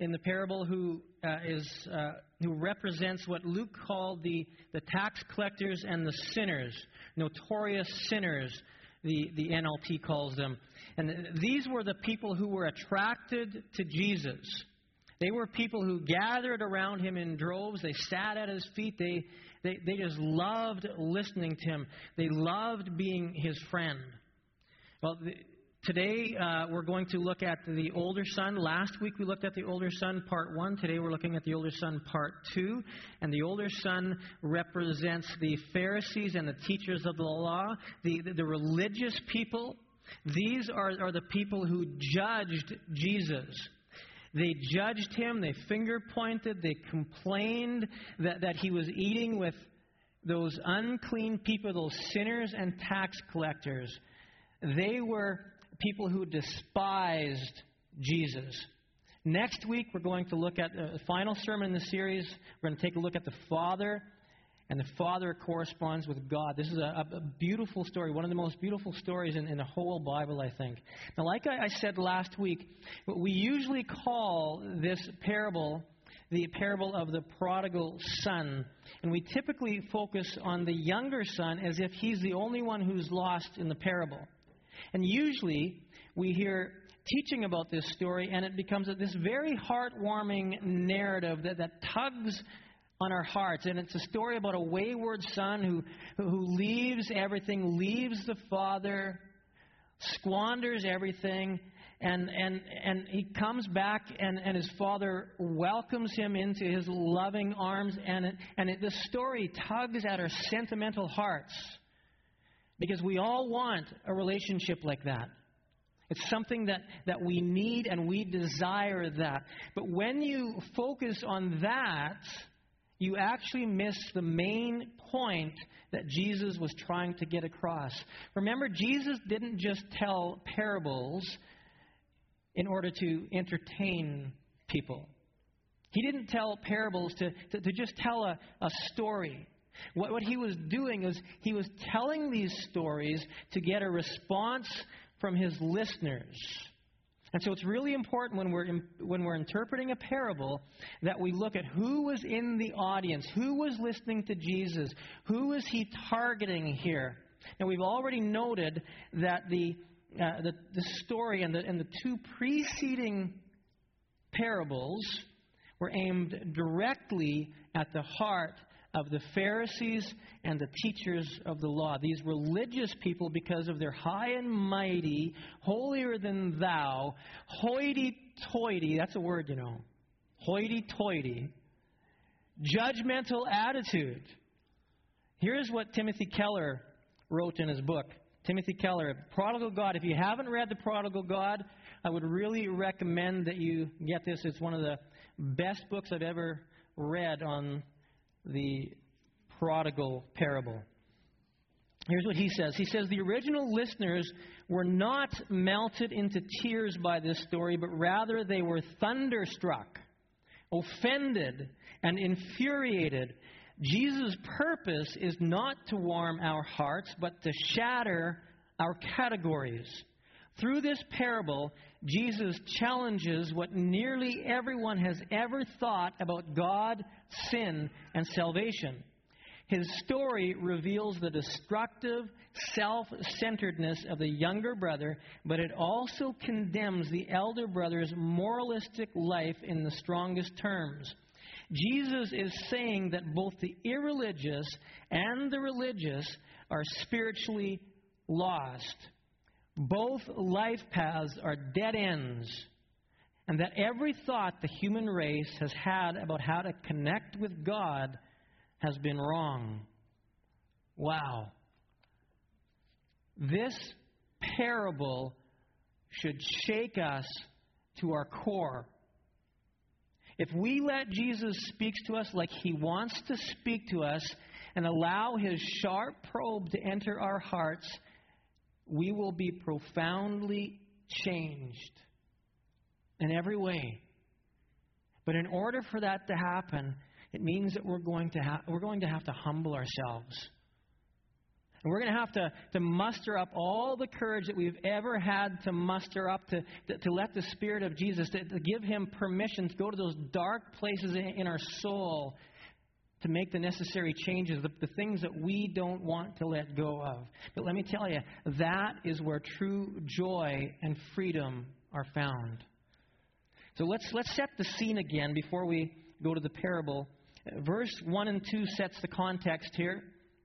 in the parable who represents what Luke called the tax collectors and the sinners, notorious sinners, the NLT calls them. And these were the people who were attracted to Jesus. They were people who gathered around him in droves. They sat at his feet. They just loved listening to him. They loved being his friend. Well, today we're going to look at the older son. Last week we looked at the older son, part 1. Today we're looking at the older son, part 2. And the older son represents the Pharisees and the teachers of the law, the religious people. These are the people who judged Jesus. They judged him, they finger-pointed, they complained that he was eating with those unclean people, those sinners and tax collectors. They were people who despised Jesus. Next week, we're going to look at the final sermon in the series. We're going to take a look at the Father, and the Father corresponds with God. This is a beautiful story, one of the most beautiful stories in the whole Bible, I think. Now, like I said last week, we usually call this parable the parable of the prodigal son. And we typically focus on the younger son as if he's the only one who's lost in the parable. And usually we hear teaching about this story, and it becomes this very heartwarming narrative that tugs on our hearts. And it's a story about a wayward son who leaves everything, leaves the father, squanders everything, and he comes back, and his father welcomes him into his loving arms. This story tugs at our sentimental hearts, because we all want a relationship like that. It's something that we need, and we desire that. But when you focus on that, you actually miss the main point that Jesus was trying to get across. Remember, Jesus didn't just tell parables in order to entertain people. He didn't tell parables to just tell a story. What he was doing is he was telling these stories to get a response from his listeners. And so it's really important when we're interpreting a parable that we look at who was in the audience, who was listening to Jesus, who was he targeting here. And we've already noted that the story and the two preceding parables were aimed directly at the heart of the Pharisees and the teachers of the law. These religious people, because of their high and mighty, holier than thou, hoity-toity, that's a word, you know, hoity-toity, judgmental attitude. Here's what Timothy Keller wrote in his book. Timothy Keller, Prodigal God. If you haven't read The Prodigal God, I would really recommend that you get this. It's one of the best books I've ever read on the prodigal parable. Here's what he says. He says, the original listeners were not melted into tears by this story, but rather they were thunderstruck, offended, and infuriated. Jesus' purpose is not to warm our hearts, but to shatter our categories. Through this parable, Jesus challenges what nearly everyone has ever thought about God, sin, and salvation. His story reveals the destructive self-centeredness of the younger brother, but it also condemns the elder brother's moralistic life in the strongest terms. Jesus is saying that both the irreligious and the religious are spiritually lost. Both life paths are dead ends, and that every thought the human race has had about how to connect with God has been wrong. Wow. This parable should shake us to our core. If we let Jesus speak to us like he wants to speak to us and allow his sharp probe to enter our hearts, we will be profoundly changed in every way. But in order for that to happen, it means that we're going to have to humble ourselves. And we're going to have to muster up all the courage that we've ever had to muster up to let the Spirit of Jesus, to give Him permission to go to those dark places in our soul to make the necessary changes, the things that we don't want to let go of. But let me tell you, that is where true joy and freedom are found. So let's set the scene again before we go to the parable. Verse 1 and 2 sets the context here.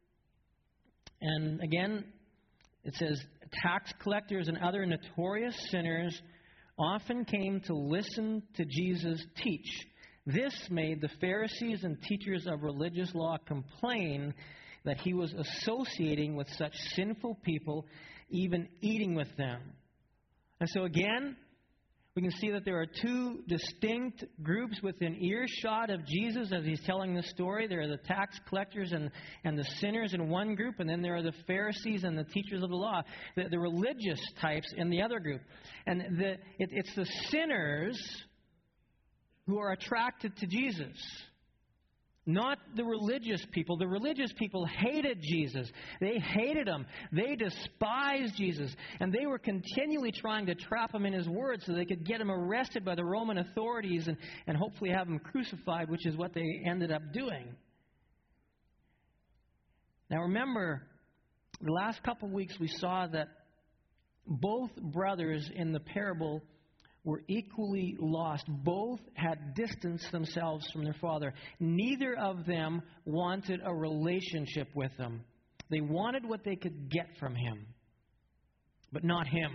And again, it says, tax collectors and other notorious sinners often came to listen to Jesus teach. This made the Pharisees and teachers of religious law complain that He was associating with such sinful people, even eating with them. And so again, we can see that there are two distinct groups within earshot of Jesus as He's telling the story. There are the tax collectors and the sinners in one group, and then there are the Pharisees and the teachers of the law, the religious types in the other group. And it's the sinners who are attracted to Jesus, not the religious people. The religious people hated Jesus. They hated Him. They despised Jesus. And they were continually trying to trap Him in His word so they could get Him arrested by the Roman authorities and hopefully have Him crucified, which is what they ended up doing. Now remember, the last couple of weeks we saw that both brothers in the parable were equally lost. Both had distanced themselves from their father. Neither of them wanted a relationship with Him. They wanted what they could get from Him, but not Him.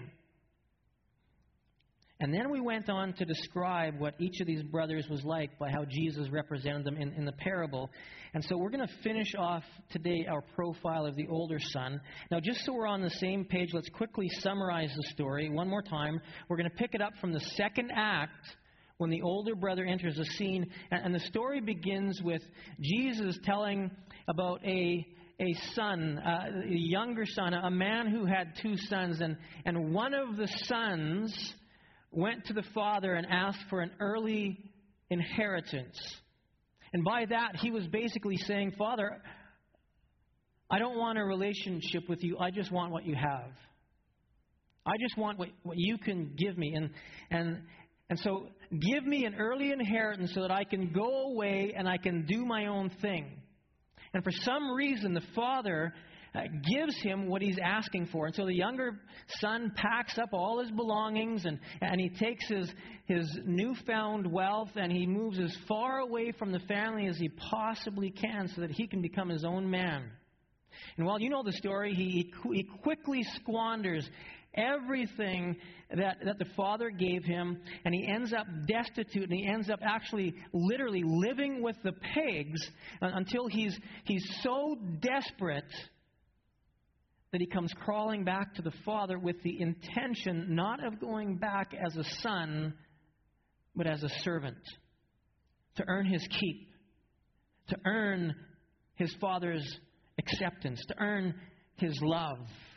And then we went on to describe what each of these brothers was like by how Jesus represented them in the parable. And so we're going to finish off today our profile of the older son. Now, just so we're on the same page, let's quickly summarize the story one more time. We're going to pick it up from the second act when the older brother enters the scene. And the story begins with Jesus telling about a son, a younger son, a man who had two sons. And one of the sons went to the father and asked for an early inheritance. And by that, he was basically saying, Father, I don't want a relationship with you. I just want what you have. I just want what you can give me. And so give me an early inheritance so that I can go away and I can do my own thing. And for some reason, the father gives him what he's asking for. And so the younger son packs up all his belongings and he takes his newfound wealth and he moves as far away from the family as he possibly can so that he can become his own man. And while you know the story, he quickly squanders everything that the father gave him, and he ends up destitute, and he ends up actually literally living with the pigs until he's so desperate that he comes crawling back to the father with the intention not of going back as a son, but as a servant, to earn his keep, to earn his father's acceptance, to earn his love.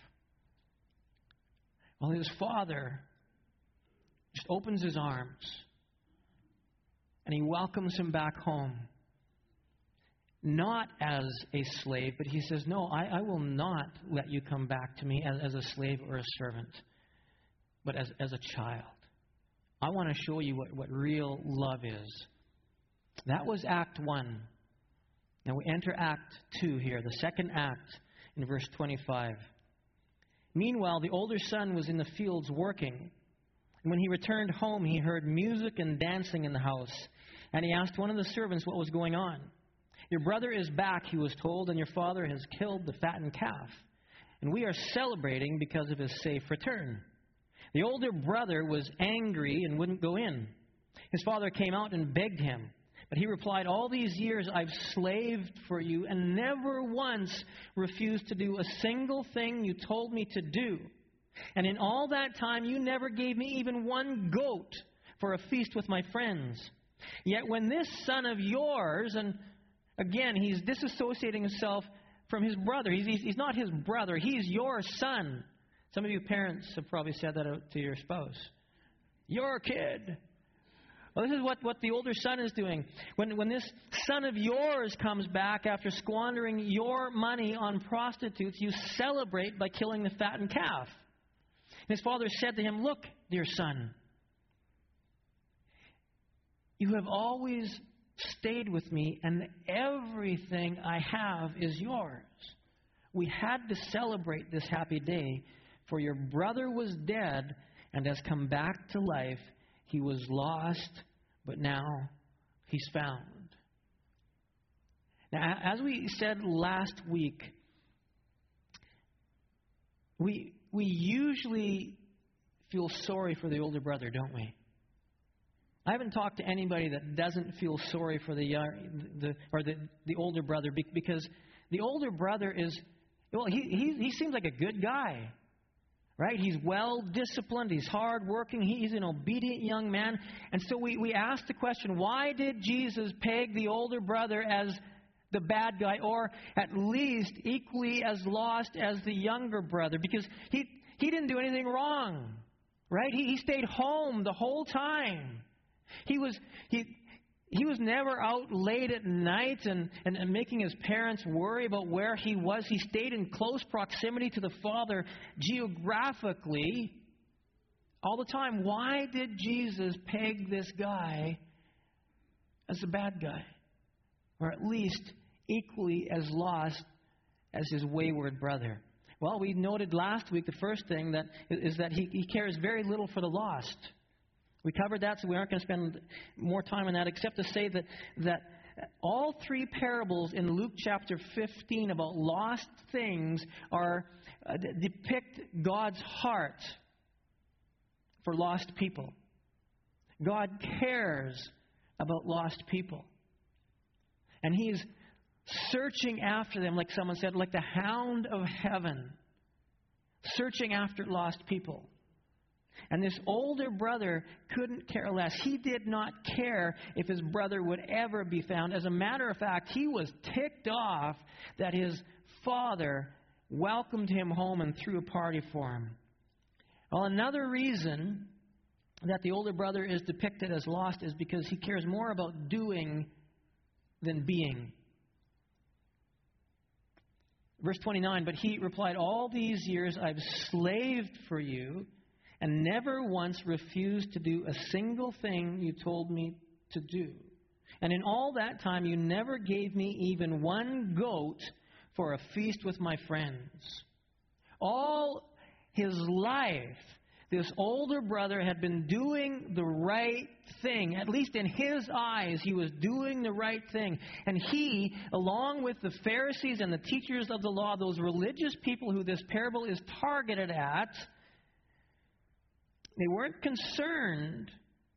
Well, his father just opens his arms and he welcomes him back home. Not as a slave, but he says, no, I will not let you come back to me as a slave or a servant, but as a child. I want to show you what real love is. That was Act 1. Now we enter Act 2 here, the second act in verse 25. Meanwhile, the older son was in the fields working. And when he returned home, he heard music and dancing in the house. And he asked one of the servants what was going on. Your brother is back, he was told, and your father has killed the fattened calf. And we are celebrating because of his safe return. The older brother was angry and wouldn't go in. His father came out and begged him. But he replied, all these years I've slaved for you and never once refused to do a single thing you told me to do. And in all that time you never gave me even one goat for a feast with my friends. Yet when this son of yours, and again he's disassociating himself from his brother. He's not his brother. He's your son. Some of you parents have probably said that to your spouse. Your kid. Well, this is what the older son is doing. When this son of yours comes back after squandering your money on prostitutes, you celebrate by killing the fattened calf. And his father said to him, look, dear son, you have always stayed with me, and everything I have is yours. We had to celebrate this happy day, for your brother was dead and has come back to life. He was lost, but now he's found. Now, as we said last week, we usually feel sorry for the older brother, don't we? I haven't talked to anybody that doesn't feel sorry for the older brother, because the older brother is, well, he seems like a good guy. Right? He's well-disciplined. He's hard-working. He's an obedient young man. And so we ask the question, why did Jesus peg the older brother as the bad guy, or at least equally as lost as the younger brother? Because he didn't do anything wrong. Right? He stayed home the whole time. He was never out late at night and making his parents worry about where he was. He stayed in close proximity to the Father geographically all the time. Why did Jesus peg this guy as a bad guy? Or at least equally as lost as his wayward brother? Well, we noted last week the first thing is that he cares very little for the lost. We covered that, so we aren't going to spend more time on that, except to say that all three parables in Luke chapter 15 about lost things depict God's heart for lost people. God cares about lost people. And He's searching after them, like someone said, like the hound of heaven, searching after lost people. And this older brother couldn't care less. He did not care if his brother would ever be found. As a matter of fact, he was ticked off that his father welcomed him home and threw a party for him. Well, another reason that the older brother is depicted as lost is because he cares more about doing than being. Verse 29, but he replied, all these years I've slaved for you, and never once refused to do a single thing you told me to do. And in all that time, you never gave me even one goat for a feast with my friends. All his life, this older brother had been doing the right thing. At least in his eyes, he was doing the right thing. And he, along with the Pharisees and the teachers of the law, those religious people who this parable is targeted at, they weren't concerned,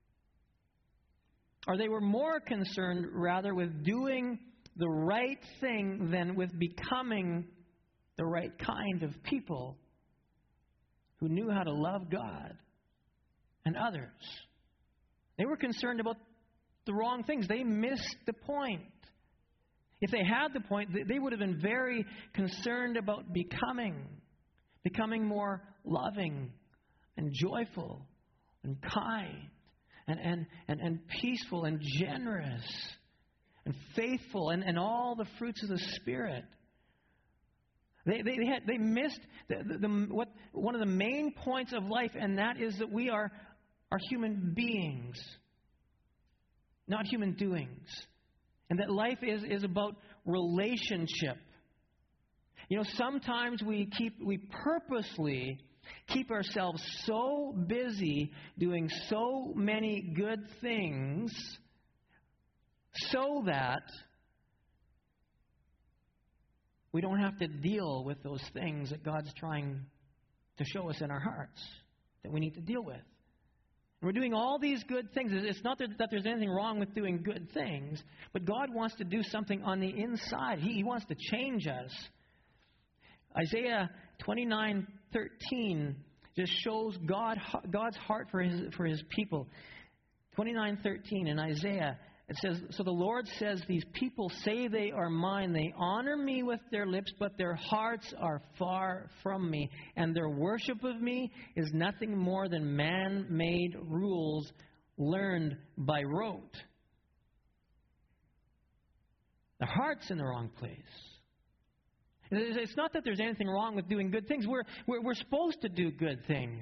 or they were more concerned, rather, with doing the right thing than with becoming the right kind of people who knew how to love God and others. They were concerned about the wrong things. They missed the point. If they had the point, they would have been very concerned about becoming more loving and joyful and kind and peaceful and generous and faithful and all the fruits of the Spirit. They missed one of the main points of life, and that is that we are human beings, not human doings, and that life is about relationship. You know, sometimes we purposely keep ourselves so busy doing so many good things so that we don't have to deal with those things that God's trying to show us in our hearts that we need to deal with. And we're doing all these good things. It's not that there's anything wrong with doing good things, but God wants to do something on the inside. He wants to change us. Isaiah 29:13 just shows God's heart for his people. 29:13 in Isaiah, it says, so the Lord says, these people say they are mine. They honor me with their lips, but their hearts are far from me. And their worship of me is nothing more than man-made rules learned by rote. The heart's in the wrong place. It's not that there's anything wrong with doing good things. We're supposed to do good things.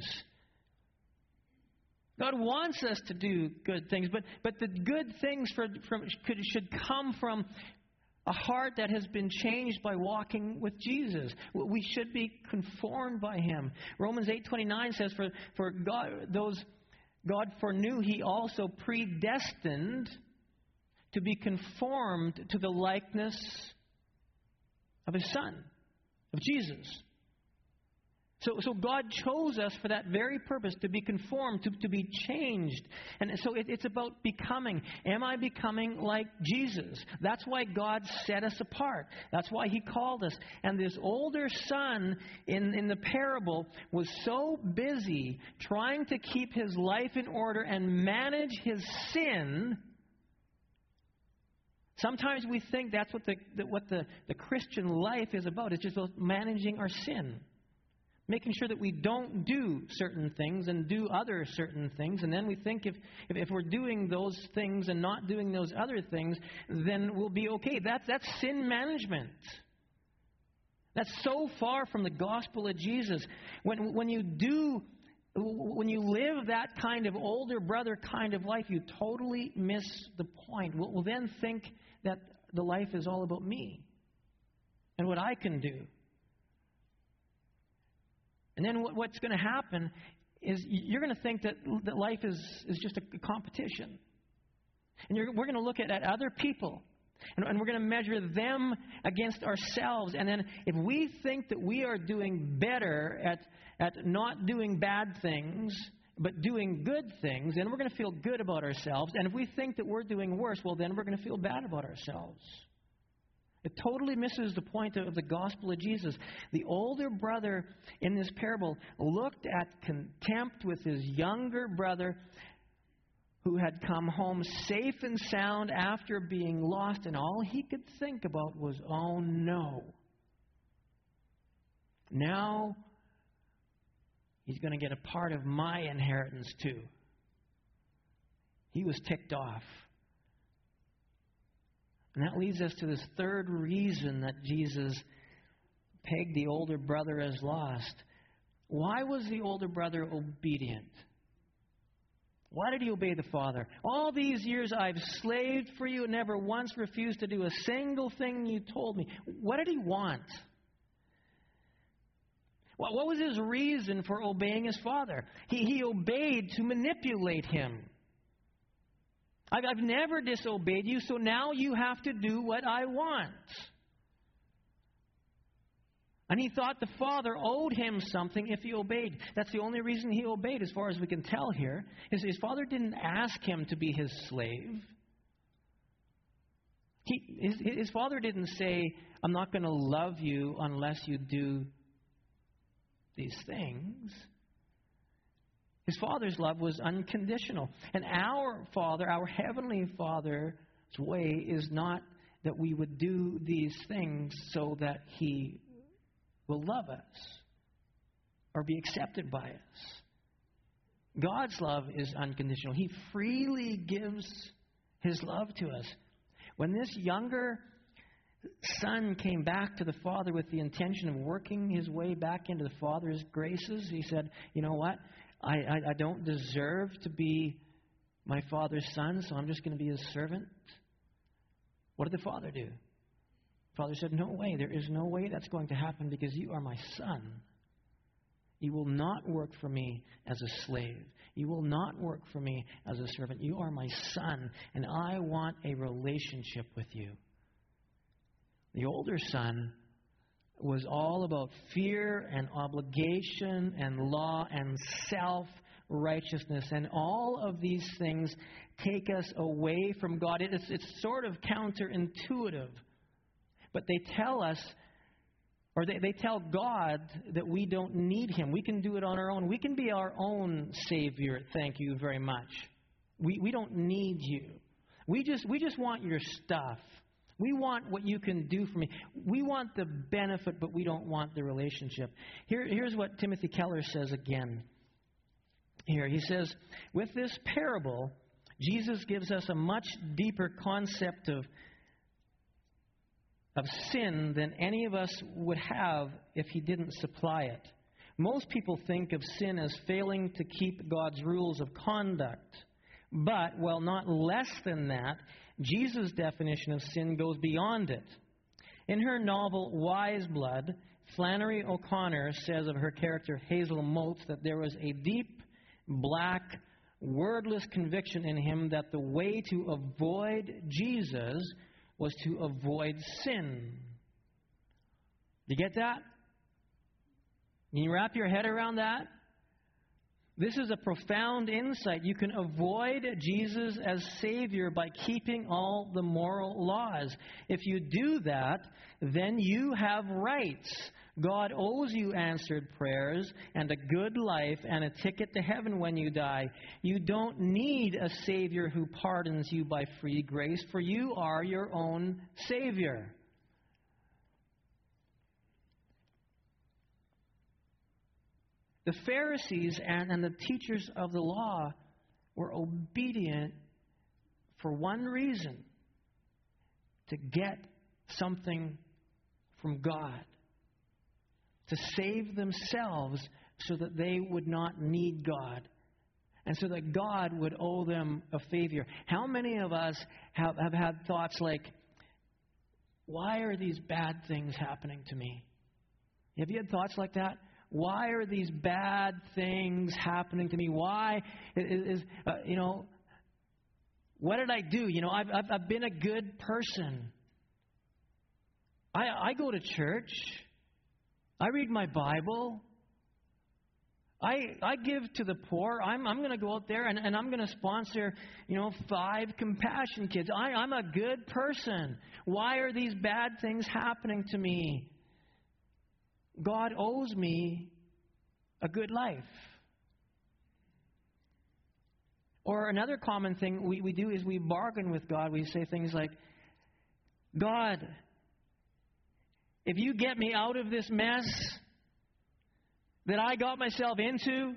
God wants us to do good things, but the good things should come from a heart that has been changed by walking with Jesus. We should be conformed by Him. Romans 8:29 says, "For God foreknew, He also predestined to be conformed to the likeness of His Son, of Jesus." So God chose us for that very purpose, to be conformed, to be changed. And so it's about becoming. Am I becoming like Jesus? That's why God set us apart. That's why He called us. And this older son in the parable was so busy trying to keep his life in order and manage his sin. Sometimes we think that's what the Christian life is about. It's just about managing our sin. Making sure that we don't do certain things and do other certain things. And then we think if we're doing those things and not doing those other things, then we'll be okay. That's sin management. That's so far from the gospel of Jesus. When you live that kind of older brother kind of life, you totally miss the point. We'll then think that the life is all about me and what I can do. And then what's going to happen is you're going to think that life is just a competition. And we're going to look at other people. And we're going to measure them against ourselves. And then if we think that we are doing better at not doing bad things, but doing good things, then we're going to feel good about ourselves. And if we think that we're doing worse, well, then we're going to feel bad about ourselves. It totally misses the point of the gospel of Jesus. The older brother in this parable looked at contempt with his younger brother who had come home safe and sound after being lost, and all he could think about was, oh no. Now he's going to get a part of my inheritance too. He was ticked off. And that leads us to this third reason that Jesus pegged the older brother as lost. Why was the older brother obedient? Why did he obey the father? All these years I've slaved for you and never once refused to do a single thing you told me. What did he want? What was his reason for obeying his father? He obeyed to manipulate him. I've never disobeyed you, so now you have to do what I want. And he thought the father owed him something if he obeyed. That's the only reason he obeyed, as far as we can tell here. His father didn't ask him to be his slave. His father didn't say, I'm not going to love you unless you do these things. His Father's love was unconditional. And our Father, our Heavenly Father's way is not that we would do these things so that He will love us or be accepted by us. God's love is unconditional. He freely gives His love to us. When this younger son came back to the Father with the intention of working his way back into the Father's graces, he said, you know what? I don't deserve to be my father's son, so I'm just going to be his servant. What did the father do? The father said, no way. There is no way that's going to happen because you are my son. You will not work for me as a slave. You will not work for me as a servant. You are my son, and I want a relationship with you. The older son was all about fear and obligation and law and self-righteousness. And all of these things take us away from God. It's sort of counterintuitive. But they tell us, or they tell God that we don't need Him. We can do it on our own. We can be our own Savior, thank you very much. We don't need you. We just want your stuff. We want what you can do for me. We want the benefit, but we don't want the relationship. Here's what Timothy Keller says again. Here, he says, with this parable, Jesus gives us a much deeper concept of sin than any of us would have if he didn't supply it. Most people think of sin as failing to keep God's rules of conduct. But, well, not less than that, Jesus' definition of sin goes beyond it. In her novel Wise Blood, Flannery O'Connor says of her character Hazel Motes that there was a deep, black, wordless conviction in him that the way to avoid Jesus was to avoid sin. You get that? Can you wrap your head around that? This is a profound insight. You can avoid Jesus as Savior by keeping all the moral laws. If you do that, then you have rights. God owes you answered prayers and a good life and a ticket to heaven when you die. You don't need a Savior who pardons you by free grace, for you are your own Savior. The Pharisees and the teachers of the law were obedient for one reason: to get something from God, to save themselves so that they would not need God, and so that God would owe them a favor. How many of us have had thoughts like, why are these bad things happening to me? Have you had thoughts like that? Why are these bad things happening to me? Why what did I do? I've been a good person. I go to church. I read my Bible. I give to the poor. I'm going to go out there and I'm going to sponsor, 5 compassion kids. I'm a good person. Why are these bad things happening to me? God owes me a good life. Or another common thing we do is we bargain with God. We say things like, God, if you get me out of this mess that I got myself into,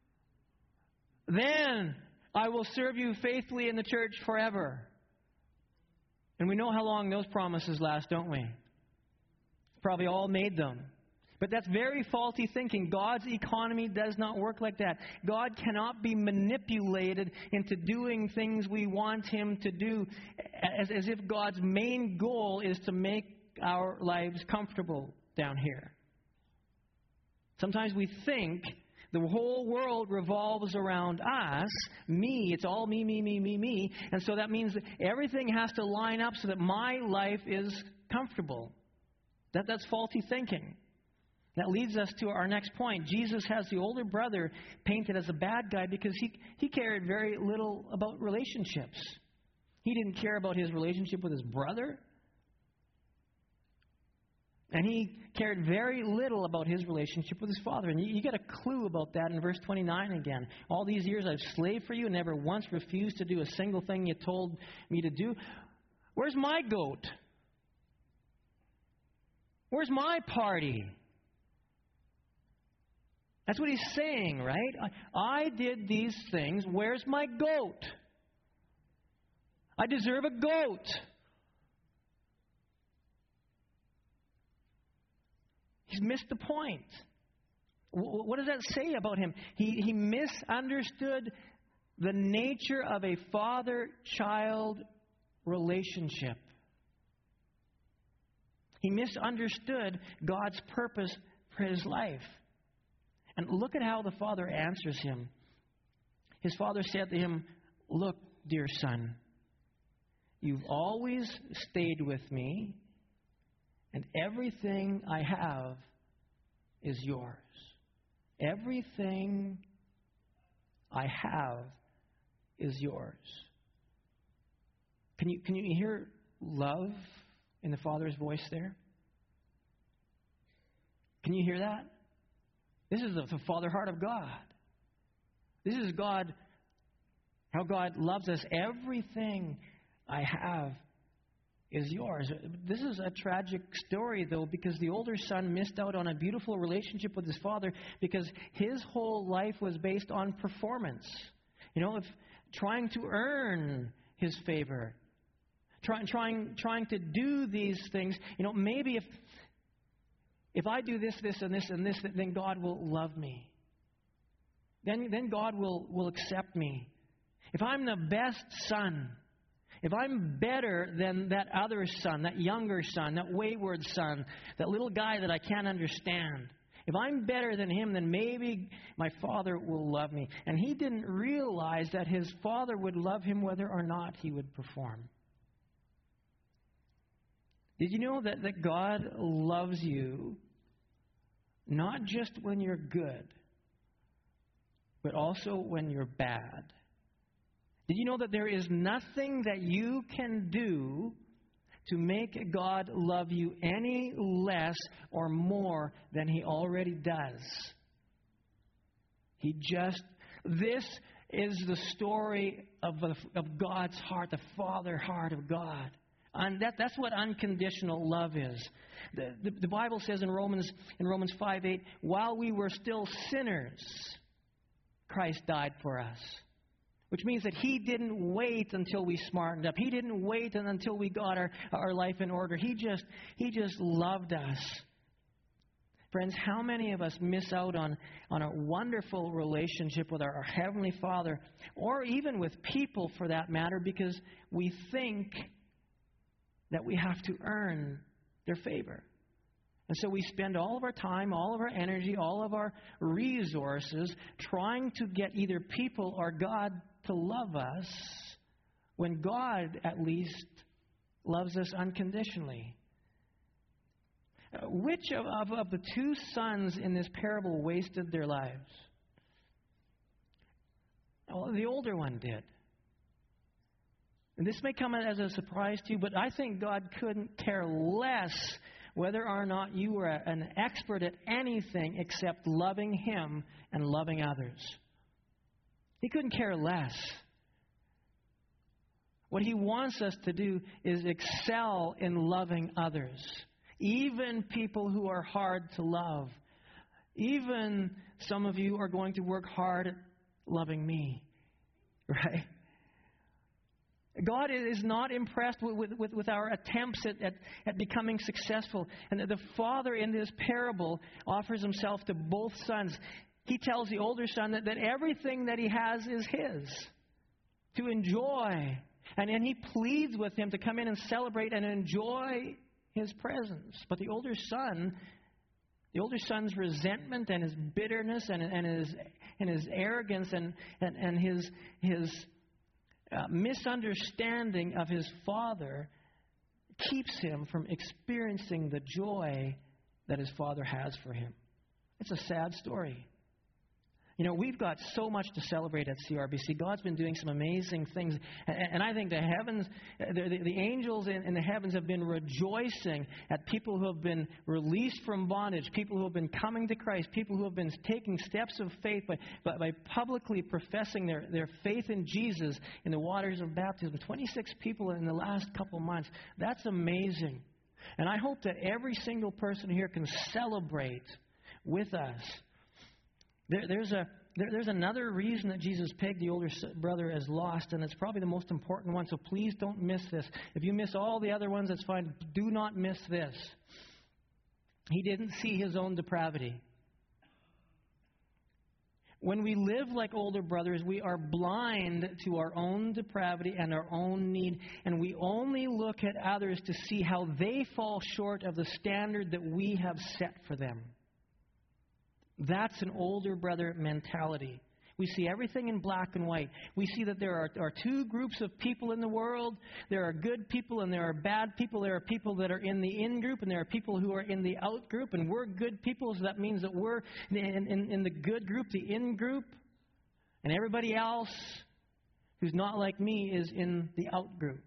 then I will serve you faithfully in the church forever. And we know how long those promises last, don't we? Probably all made them. But that's very faulty thinking. God's economy does not work like that. God cannot be manipulated into doing things we want Him to do, as if God's main goal is to make our lives comfortable down here. Sometimes we think the whole world revolves around us, me. It's all me, me, me, me, me. And so that means that everything has to line up so that my life is comfortable. That's faulty thinking. That leads us to our next point. Jesus has the older brother painted as a bad guy because he cared very little about relationships. He didn't care about his relationship with his brother. And he cared very little about his relationship with his father. And you get a clue about that in verse 29 again. All these years I've slaved for you and never once refused to do a single thing you told me to do. Where's my goat? Where's my party? That's what he's saying, right? I did these things. Where's my goat? I deserve a goat. He's missed the point. What does that say about him? He misunderstood the nature of a father-child relationship. He misunderstood God's purpose for his life. And look at how the father answers him. His father said to him, "Look, dear son, you've always stayed with me, and everything I have is yours." Everything I have is yours. Can you hear love in the Father's voice there? Can you hear that? This is the Father heart of God. This is God, how God loves us. Everything I have is yours. This is a tragic story, though, because the older son missed out on a beautiful relationship with his father because his whole life was based on performance. If trying to earn His favor, trying to do these things. Maybe if I do this, this, and this, and this, then God will love me. Then God will accept me. If I'm the best son, if I'm better than that other son, that younger son, that wayward son, that little guy that I can't understand, if I'm better than him, then maybe my Father will love me. And he didn't realize that his Father would love him whether or not he would perform. Did you know that God loves you not just when you're good, but also when you're bad? Did you know that there is nothing that you can do to make God love you any less or more than He already does? This is the story of God's heart, the Father heart of God. And that's what unconditional love is. The Bible says in Romans 5:8, while we were still sinners, Christ died for us. Which means that He didn't wait until we smartened up. He didn't wait until we got our life in order. He just loved us. Friends, how many of us miss out on a wonderful relationship with our Heavenly Father, or even with people for that matter, because we think that we have to earn their favor. And so we spend all of our time, all of our energy, all of our resources trying to get either people or God to love us, when God at least loves us unconditionally. Which of the two sons in this parable wasted their lives? Well, the older one did. And this may come as a surprise to you, but I think God couldn't care less whether or not you were an expert at anything except loving Him and loving others. He couldn't care less. What He wants us to do is excel in loving others, even people who are hard to love. Even some of you are going to work hard at loving me, right? God is not impressed with our attempts at becoming successful. And the Father in this parable offers Himself to both sons. He tells the older son that everything that he has is his to enjoy. And He pleads with him to come in and celebrate and enjoy his presence. But the older son's resentment and his bitterness and his arrogance and his misunderstanding of his father keeps him from experiencing the joy that his father has for him. It's a sad story. We've got so much to celebrate at CRBC. God's been doing some amazing things. And I think the heavens, the angels in the heavens have been rejoicing at people who have been released from bondage, people who have been coming to Christ, people who have been taking steps of faith by publicly professing their faith in Jesus in the waters of baptism. 26 people in the last couple months. That's amazing. And I hope that every single person here can celebrate with us. There's another reason that Jesus pegged the older brother as lost, and it's probably the most important one, so please don't miss this. If you miss all the other ones, that's fine. Do not miss this. He didn't see his own depravity. When we live like older brothers, we are blind to our own depravity and our own need, and we only look at others to see how they fall short of the standard that we have set for them. That's an older brother mentality. We see everything in black and white. We see that there are two groups of people in the world. There are good people and there are bad people. There are people that are in the in group and there are people who are in the out group. And we're good people, so that means that we're in the good group, the in group. And everybody else who's not like me is in the out group.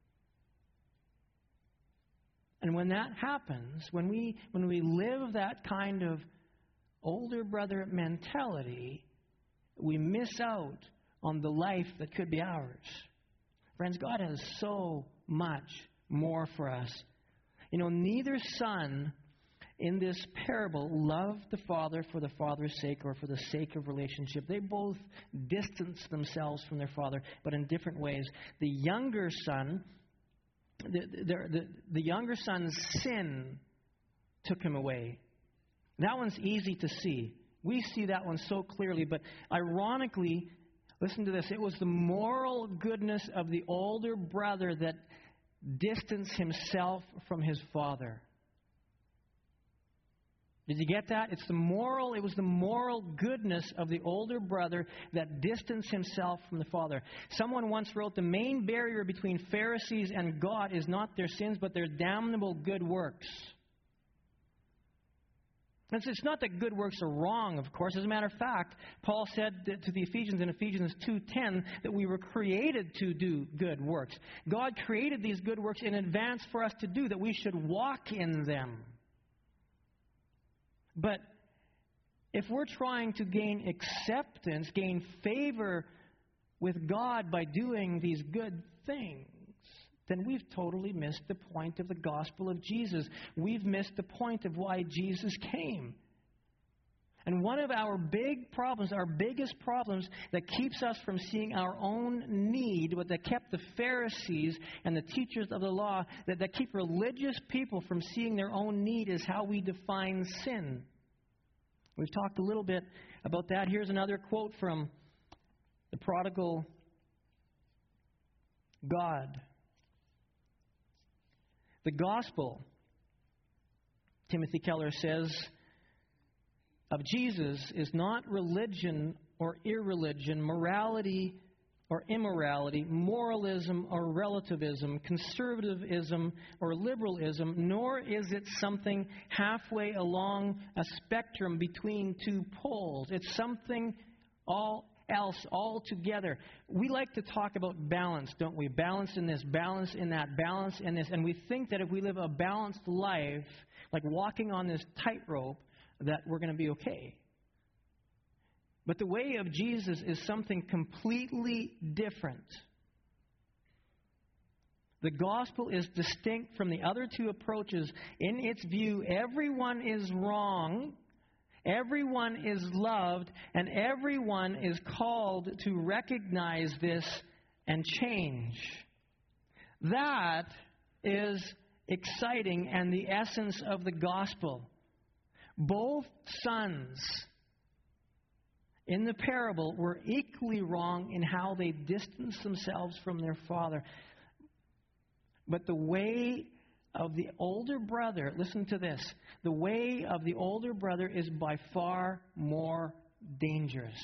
And when that happens, when we live that kind of older brother mentality, we miss out on the life that could be ours. Friends, God has so much more for us. Neither son in this parable love the father for the father's sake or for the sake of relationship. They both distance themselves from their father, but in different ways. The younger son, the younger son's sin took him away. That one's easy to see. We see that one so clearly, but ironically, listen to this, it was the moral goodness of the older brother that distanced himself from his father. Did you get that? It was the moral goodness of the older brother that distanced himself from the father. Someone once wrote, the main barrier between Pharisees and God is not their sins, but their damnable good works. It's not that good works are wrong, of course. As a matter of fact, Paul said to the Ephesians in Ephesians 2:10 that we were created to do good works. God created these good works in advance for us to do, that we should walk in them. But if we're trying to gain acceptance, gain favor with God by doing these good things, then we've totally missed the point of the gospel of Jesus. We've missed the point of why Jesus came. And one of our big problems, our biggest problems that keeps us from seeing our own need, what that kept the Pharisees and the teachers of the law, that keep religious people from seeing their own need, is how we define sin. We've talked a little bit about that. Here's another quote from the prodigal God. The gospel, Timothy Keller says, of Jesus is not religion or irreligion, morality or immorality, moralism or relativism, conservatism or liberalism, nor is it something halfway along a spectrum between two poles. It's something else altogether. We like to talk about balance, don't we? Balance in this, balance in that, balance in this. And we think that if we live a balanced life, like walking on this tightrope, that we're going to be okay. But the way of Jesus is something completely different. The gospel is distinct from the other two approaches. In its view, everyone is wrong, everyone is loved, and everyone is called to recognize this and change. That is exciting and the essence of the gospel. Both sons in the parable were equally wrong in how they distanced themselves from their father. But the way of the older brother, listen to this, the way of the older brother is by far more dangerous.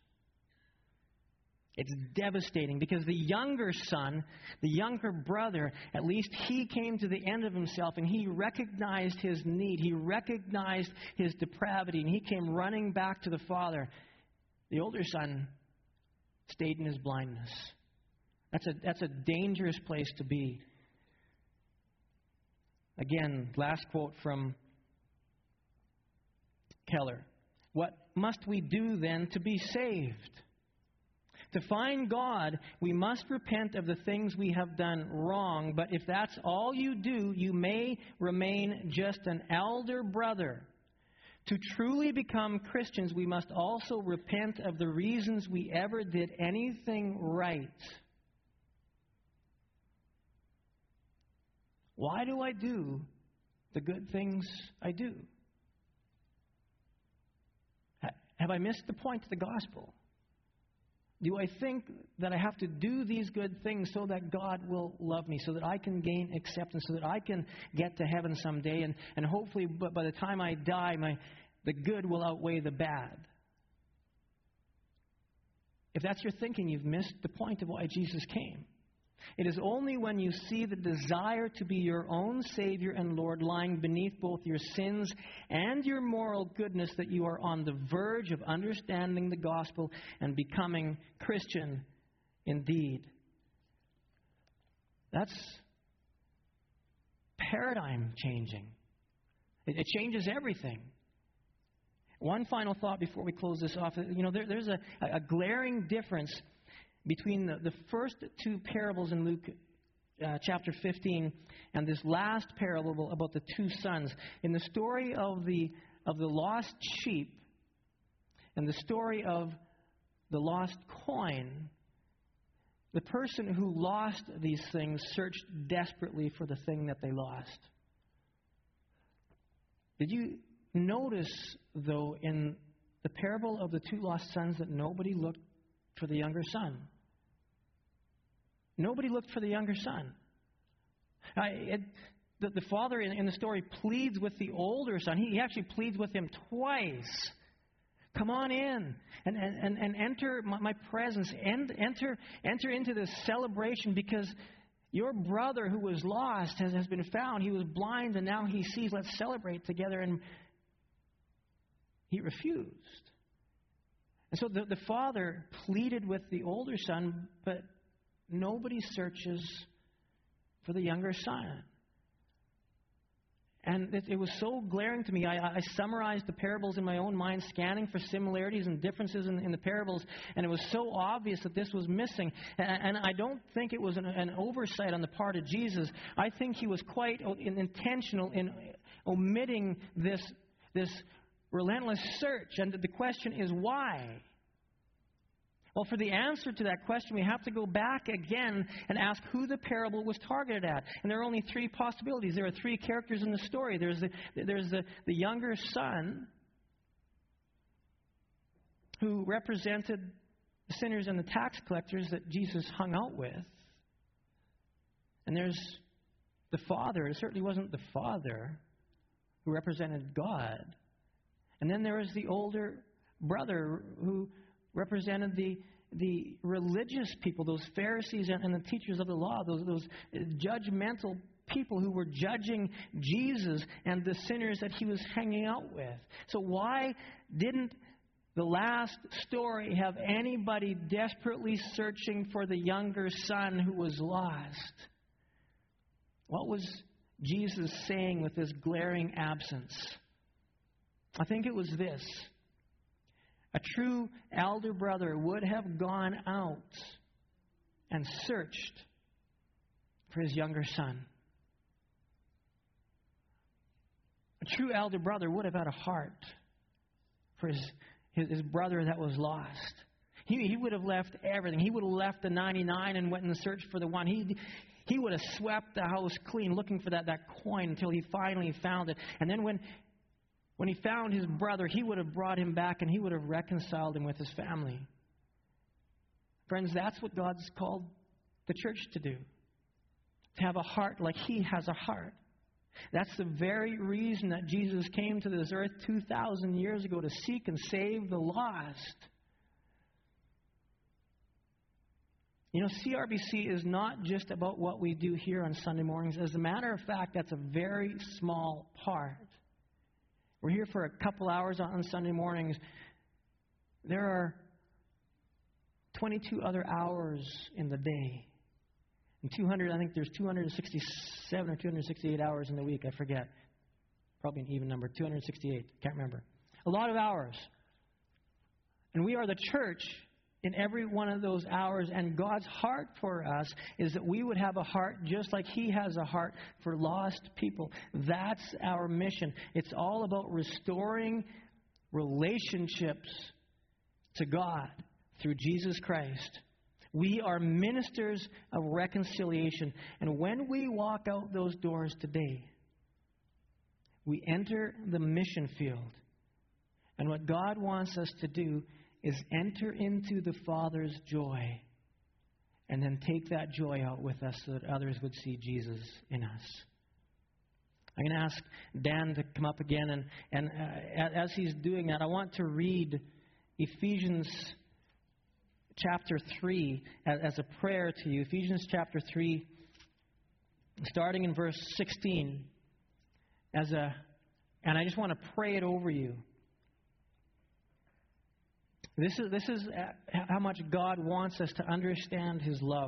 It's devastating because the younger son, the younger brother, at least he came to the end of himself and he recognized his need. He recognized his depravity and he came running back to the father. The older son stayed in his blindness. That's a dangerous place to be. Again, last quote from Keller. What must we do then to be saved? To find God, we must repent of the things we have done wrong, but if that's all you do, you may remain just an elder brother. To truly become Christians, we must also repent of the reasons we ever did anything right. Why do I do the good things I do? Have I missed the point of the gospel? Do I think that I have to do these good things so that God will love me, so that I can gain acceptance, so that I can get to heaven someday, and hopefully by the time I die, the good will outweigh the bad? If that's your thinking, you've missed the point of why Jesus came. It is only when you see the desire to be your own Savior and Lord lying beneath both your sins and your moral goodness that you are on the verge of understanding the gospel and becoming Christian indeed. That's paradigm changing. It changes everything. One final thought before we close this off. There's a glaring difference between the first two parables in Luke chapter 15, and this last parable about the two sons. In the story of the lost sheep and the story of the lost coin, the person who lost these things searched desperately for the thing that they lost. Did you notice, though, in the parable of the two lost sons that nobody looked for the younger son? Nobody looked for the younger son. The father in the story pleads with the older son. He actually pleads with him twice. Come on in and enter my presence. Enter into this celebration, because your brother who was lost has been found. He was blind and now he sees. Let's celebrate together. And he refused. And so the father pleaded with the older son, but nobody searches for the younger son. And it was so glaring to me. I summarized the parables in my own mind, scanning for similarities and differences in the parables, and it was so obvious that this was missing. And I don't think it was an oversight on the part of Jesus. I think he was quite intentional in omitting this relentless search. And the question is, why? Well, for the answer to that question, we have to go back again and ask who the parable was targeted at. And there are only three possibilities. There are three characters in the story. There's the younger son, who represented the sinners and the tax collectors that Jesus hung out with. And there's the father. It certainly wasn't the father who represented God. And then there was the older brother who represented the religious people, those Pharisees and the teachers of the law, those judgmental people who were judging Jesus and the sinners that he was hanging out with. So why didn't the last story have anybody desperately searching for the younger son who was lost? What was Jesus saying with this glaring absence? I think it was this. A true elder brother would have gone out and searched for his younger son. A true elder brother would have had a heart for his brother that was lost. He would have left everything. He would have left the 99 and went and searched for the one. He would have swept the house clean looking for that coin until he finally found it. And then when he found his brother, he would have brought him back and he would have reconciled him with his family. Friends, that's what God's called the church to do. To have a heart like he has a heart. That's the very reason that Jesus came to this earth 2,000 years ago, to seek and save the lost. You know, CRBC is not just about what we do here on Sunday mornings. As a matter of fact, that's a very small part. We're here for a couple hours on Sunday mornings. There are 22 other hours in the day. And I think there's 267 or 268 hours in the week. I forget. Probably an even number. 268. Can't remember. A lot of hours. And we are the church in every one of those hours. And God's heart for us is that we would have a heart just like he has a heart for lost people. That's our mission. It's all about restoring relationships to God through Jesus Christ. We are ministers of reconciliation. And when we walk out those doors today, we enter the mission field. And what God wants us to do is enter into the Father's joy and then take that joy out with us so that others would see Jesus in us. I'm going to ask Dan to come up again. And as he's doing that, I want to read Ephesians chapter 3 as a prayer to you. Ephesians chapter 3, starting in verse 16. And I just want to pray it over you. This is how much God wants us to understand his love.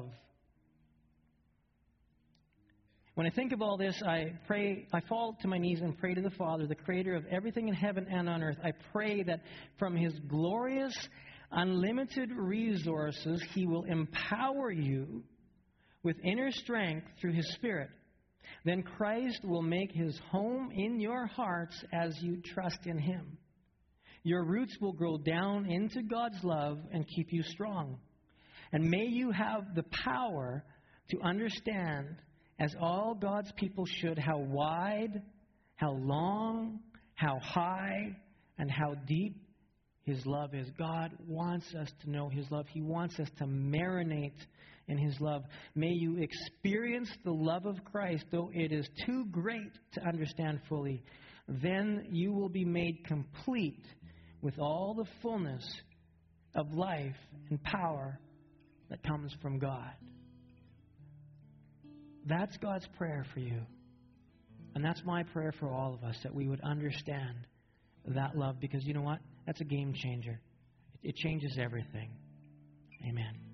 When I think of all this, I fall to my knees and pray to the Father, the creator of everything in heaven and on earth. I pray that from his glorious, unlimited resources, he will empower you with inner strength through His Spirit. Then Christ will make His home in your hearts as you trust in Him. Your roots will grow down into God's love and keep you strong. And may you have the power to understand, as all God's people should, how wide, how long, how high, and how deep His love is. God wants us to know His love. He wants us to marinate in His love. May you experience the love of Christ, though it is too great to understand fully. Then you will be made complete with all the fullness of life and power that comes from God. That's God's prayer for you. And that's my prayer for all of us, that we would understand that love. Because you know what? That's a game changer. It changes everything. Amen.